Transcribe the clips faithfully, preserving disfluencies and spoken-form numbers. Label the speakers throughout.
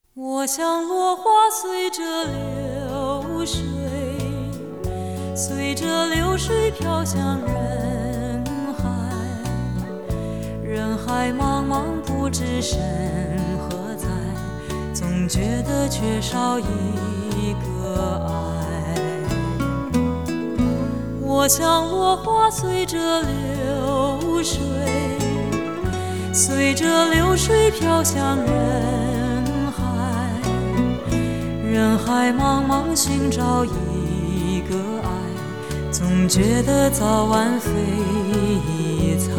Speaker 1: 我像落花随着流水，随着流水飘向人海，人海茫茫不知身何在，总觉得缺少一个爱。我像落花随着流水，随着流水飘向人海，人海茫茫寻找一个爱，总觉得早晚非一猜。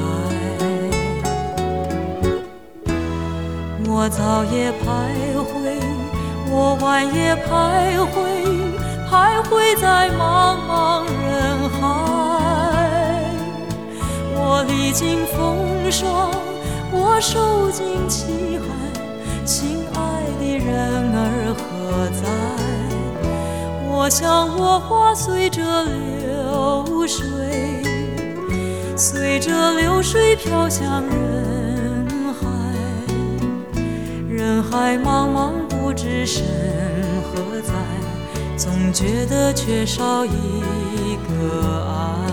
Speaker 1: 我早也徘徊，我晚也徘徊，徘徊在茫茫人海。我历经风霜，我受尽凄寒，心爱的人儿何在？我像落花随着流水，随着流水飘向人海，人海茫茫不知身何在，总觉得缺少一个爱。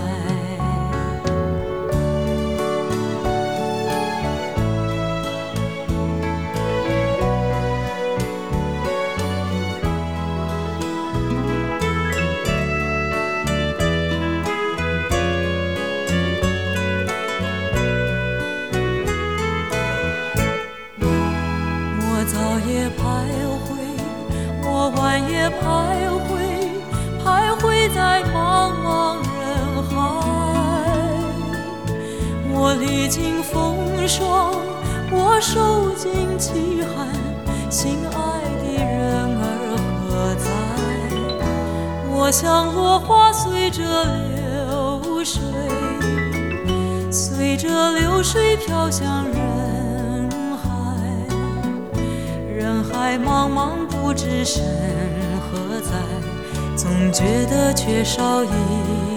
Speaker 1: 我早也徘徊，我晚也徘徊，徘徊在茫茫人海。我历经风霜，我受尽凄寒，心爱的人儿何在？我像落花随着流水，随着流水飘向人海，人海茫茫不知身何在，总觉得缺少一